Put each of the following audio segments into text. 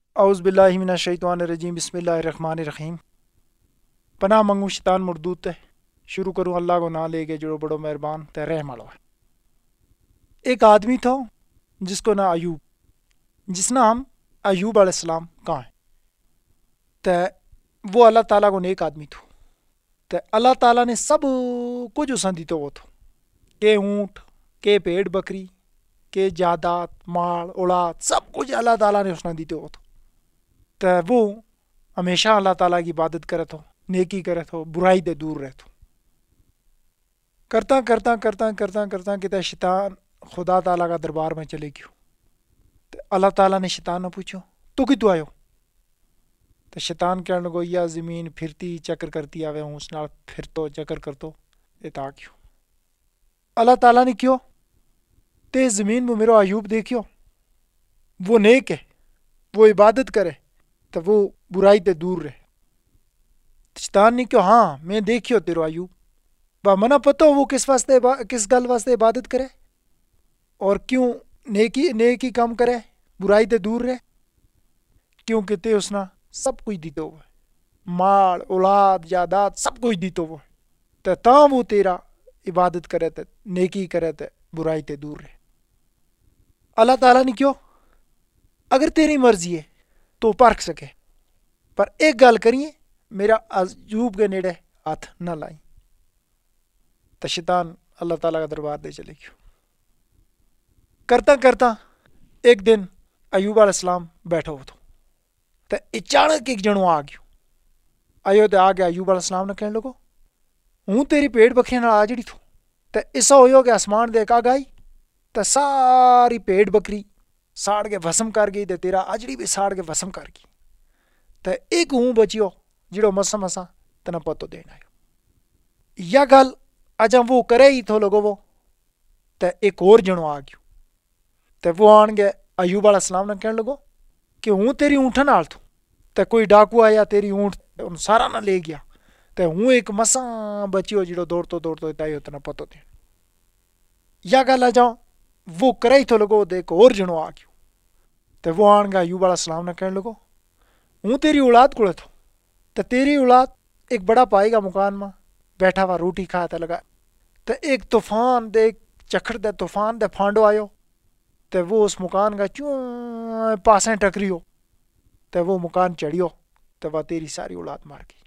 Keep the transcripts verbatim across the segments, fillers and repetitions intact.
اعوذ باللہ من الشیطان الرجیم بسم اللہ الرحمن الرحیم پناہ منگو شیطان مردود تے شروع کروں اللہ کو نام لے کے جڑو بڑو مہربان تے رحم والا ہے۔ ایک آدمی تھا جس کو نا ایوب، جس نام ایوب علیہ السلام کہاں ہے تے وہ اللہ تعالیٰ کو نیک آدمی تھو تے اللہ تعالیٰ نے سب کچھ اساں دیتو وہ تھو کہ اونٹ کہ پیڑ بکری کہ جائیداد مال اولاد سب کچھ اللہ تعالیٰ نے اسنا دیتے ہو تھو تے وہ ہمیشہ اللہ تعالیٰ کی عبادت کرت ہو، نیکی کرت ہو، برائی دے دور رہت ہو۔ کرتا کرتا کرتا کرتا کرتا کہ شیطان خدا تعالیٰ کا دربار میں چلے گیو تے اللہ تعالیٰ نے شیطان نے پوچھو تو کتوں آئے ہو؟ تو شیطان کہنے لگو یا زمین پھرتی چکر کرتی آوے ہوں اس نال پھر تو چکر کر تو اتا کیوں۔ اللہ تعالیٰ نے کیوں تے زمین میں میرا ایوب دیکھیو وہ نیک ہے، وہ عبادت کرے تو وہ برائی تے دور رہے۔ شیطان نے کیوں ہاں میں دیکھیو تیرو ایوب با منا پتہ وہ کس واسطے کس گل واسطے عبادت کرے اور کیوں نیکی نیکی کام کرے برائی تے دور رہے، کیونکہ تے اسنا سب کچھ دیتو وہ مال اولاد جائیداد سب کچھ دیتو وہ تے تاں وہ تیرا عبادت کرے تے نیکی کرے تے برائی تے دور رہے۔ اللہ تعالیٰ نے کیوں اگر تیری مرضی ہے تو پرکھ سکے پر ایک گل کریے میرا ایوب کے نیڑے ہاتھ نہ لائی۔ تو شیطان اللہ تعالیٰ کا دربار دے چلے گیو۔ کرتا کرتا ایک دن ایوب علیہ السلام بیٹھا ہو تو تے اچانک ایک جنو آ گیو آئیو تے آ گیا ایوب علیہ السلام نے کہنے لگو ہوں تیری پیڑ بکریاں نال آ جڑی تھو تے ایسا ہوئیو کہ آسمان دے اگ آئی تے ساری پیڑ بکری ساڑ کے وسم کر گئی تے تیرا اجڑی بھی ساڑ کے وسم کر گئی تے ایک ہوں بچیو جڑو مسا مسا تنا پتو دین آئیو۔ یا گل اجاں وہ کرے ہی تھو لگو وہ تے ایک اور جنو آ گیو تے وہ آن گئے ایوب علیہ السلام نے کہنے لگو کہ ہوں تیری اونٹھا نال تھو تے کوئی ڈاکو آیا تیری اونٹ سارا نہ لے گیا تے ہوں ایک مساں بچیو جڑو دوڑتو دوڑتو تائیو تنا پتو دین۔ یا گل اجاں وہ کرے ہی تھو لگو تے ایک اور جنو آ گیو تے وہ آن گیا ایوب علیہ السلام نے کہنے لگو ہوں تیری اولاد کولے تھو تے تیری اولاد ایک بڑا پائی گا مکان میں بیٹھا ہوا روٹی کھاتا لگا تے ایک طوفان دے ایک چکھڑ دے طوفان دے پھانڈو آئیو تے وہ اس مکان کا چوں پاسیں ٹکریو تے وہ مکان چڑھیو تے وہ تیری ساری اولاد مار گئی۔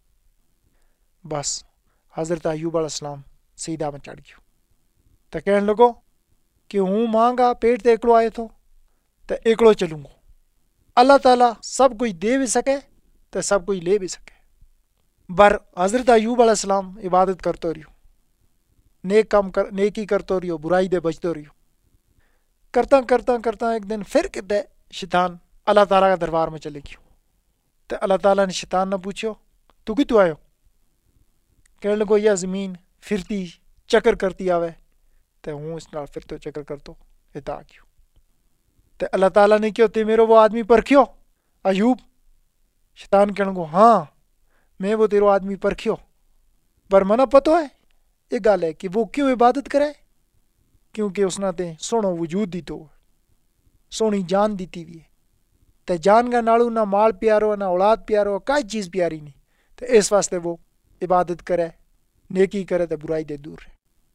بس حضرت ایوب علیہ السلام سیدھا میں چڑھ گیو تے کہنے لگو کہ ہوں مانگا پیٹ تے ایکڑو آئے تھو تے ایکڑو چلوں گو۔ اللہ تعالیٰ سب کچھ دے بھی سکے تے سب کچھ لے بھی سکے بر حضرت ایوب علیہ السلام عبادت کرتو رہیو نیک کام کر نیکی کرتو رہیو برائی دے بچتو رہیو۔ کرتا کرتا کرتا ایک دن پھر کدے شیطان اللہ تعالیٰ کا دربار میں چلے گیو تے اللہ تعالیٰ نے شیطان نے پوچھو تو کتوں آئے ہو؟ کہنے لگو یا زمین پھرتی چکر کرتی آوے تے ہوں اس نال پھر تو چکر کرتو اتا کیو تے اللہ تعالیٰ نے کیوں تے میرو وہ آدمی پرکھیو ایوب؟ شیطان کہنے لگو ہاں میں وہ تیرو آدمی پرکھیو پر منا پتو ہے ایک گل ہے کہ وہ کیوں عبادت کرے کیونکہ اس نے تے سونا وجود دیتو سونی جان دیتی بھی ہے تے جان کا نالو نہ مال پیارو نہ اولاد پیارو کئی چیز پیاری نہیں تے اس واسطے وہ عبادت کرے نیکی کرے تے برائی دے دور رہے۔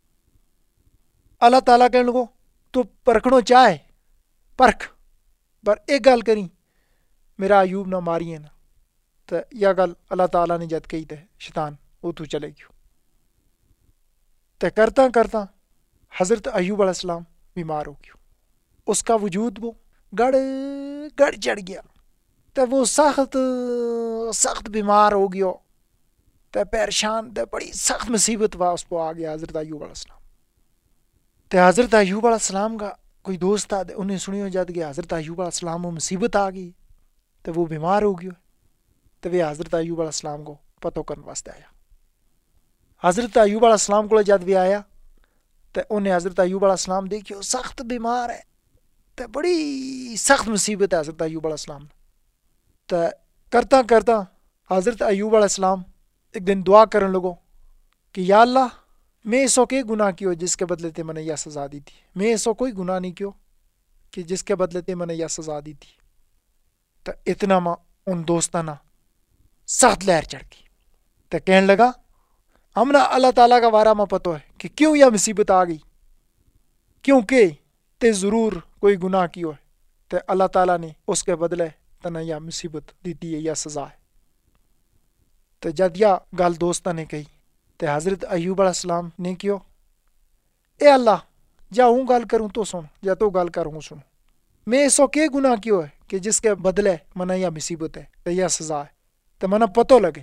اللہ تعالیٰ کہنے لگو تو پرکھنو چاہے پرکھ پر ایک گل کریں میرا ایوب نہ ماری ہے نا تو یا گل اللہ تعالیٰ نے جد کہی تے شیطان اتو چلے گیو تے کرتا کرتا حضرت ایوب علیہ السلام بیمار ہو گیو اس کا وجود وہ گڑ گڑ چڑھ گیا تے وہ سخت سخت بیمار ہو گیو تے پریشان تے بڑی سخت مصیبت وا اس کو آ گیا حضرت ایوب علیہ السلام تے حضرت ایوب علیہ السلام کا کوئی دوست تھا انہیں سنی جاتی کہ حضرت ایوب علیہ السلام کو مصیبت آ گئی تو وہ بیمار ہو گیا تو وہ حضرت ایوب علیہ السلام کو پتو کرنے واسطے آیا۔ حضرت ایوب علیہ السلام کو جد بھی آیا تو انہیں حضرت ایوب علیہ السلام دیکھیو سخت بیمار ہے تو بڑی سخت مصیبت ہے حضرت ایوب علیہ السلام تو کرتا کرتا حضرت ایوب علیہ السلام ایک دن دعا کرنے لگو کہ یا اللہ میں ایسو کوئی گناہ کیو جس کے بدلے تے منہ یہ سزا دی تھی، میں ایسو کوئی گناہ نہیں کیو کہ جس کے بدلے تے منہ یہ سزا دی تھی۔ تو اتنا ماں ان دوستانہ سخت لہر چڑھ گئی تو کہنے لگا ہم نا اللہ تعالیٰ کا وارہ میں پتہ ہے کہ کیوں یہ مصیبت آ گئی، کیونکہ تے ضرور کوئی گناہ کیو ہے تو اللہ تعالیٰ نے اس کے بدلے تنا یا مصیبت دیتی ہے یا سزا ہے۔ تو جد یا گل دوستہ نے کہی تو حضرت ایوب علیہ السلام نے کیو، اے اللہ جا ہوں گل کروں تو سن، جا تو گل کروں سن، میں ایسو کے گناہ کیو ہے کہ جس کے بدلے منا یا مصیبت ہے تو یا سزا ہے تو منا پتہ لگے۔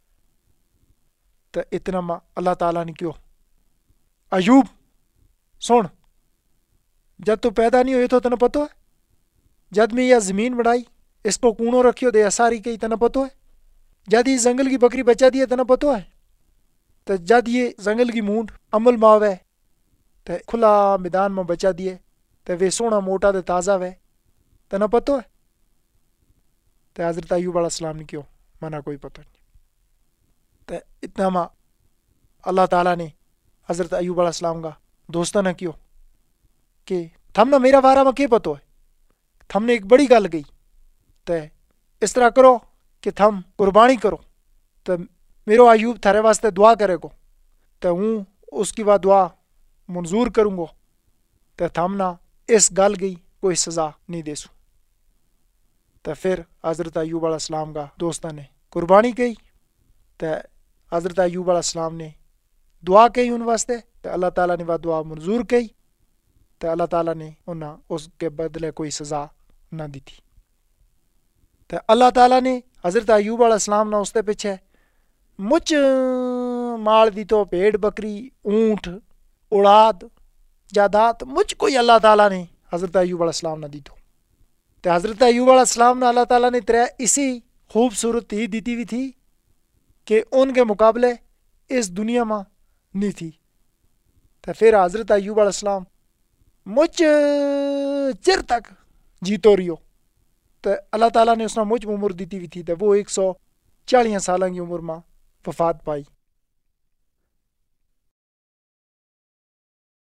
تو اتنا ماں اللہ تعالیٰ نے کیو، ایوب سن، جد تو پیدا نہیں ہوئے تو تنا پتہ ہے، جد میں یہ زمین بڑھائی اس کو کونوں رکھیو دے ساری کئی تنا پتہ ہے، جد یہ جنگل کی بکری بچا دیے تنا پتہ ہے، تو جد یہ جنگل کی مونڈ عمل ماوے تو کھلا میدان میں بچا دیے تو وہ سونا موٹا دے تازہ وے تنا پتہ ہے۔ تو حضرت ایوب علیہ السلام نے کیوں منا کوئی پتہ نہیں۔ تو اتنا ماں اللہ تعالیٰ نے حضرت ایوب علیہ السلام کا دوستہ نہ کیوں کہ تھم نہ میرا بارہ میں کیا پتہ ہے، تھم نے ایک بڑی گل گئی تو اس طرح کرو کہ تھم قربانی کرو تو میرو ایوب تھارے واسطے دعا کرے گو تو ہوں اس کی بعد دعا منظور کروں گو تو تھم نہ اس گل گئی کوئی سزا نہیں دے سو۔ تو پھر حضرت ایوب علیہ السلام کا دوستہ نے قربانی کی تو حضرت ایوب علیہ السلام نے دعا کی ان واسطے تو اللہ تعالیٰ نے وہ دعا منظور کی تو اللہ تعالیٰ نے انہیں اس کے بدلے کوئی سزا نہ دی تھی۔ تو اللہ تعالیٰ نے حضرت ایوب علیہ السلام نے اس کے پیچھے مچ مال دی تو بھیڑ بکری اونٹ اڑاد جائیداد مجھ کوئی اللہ تعالیٰ نے حضرت ایوب علیہ السلام نے دی تو تو حضرت ایوب علیہ السلام نے اللہ تعالیٰ نے ترے اسی خوبصورت ہی دیتی ہوئی تھی کہ ان کے مقابلے اس دنیا میں نہیں تھی۔ تو پھر حضرت ایوب علیہ السلام مجھ چر تک جیتو رہیو تو اللہ تعالیٰ نے اس نے مجھ عمر دیتی ہوئی تھی تو وہ ایک سو چالیس سالہ کی عمر میں وفات پائی۔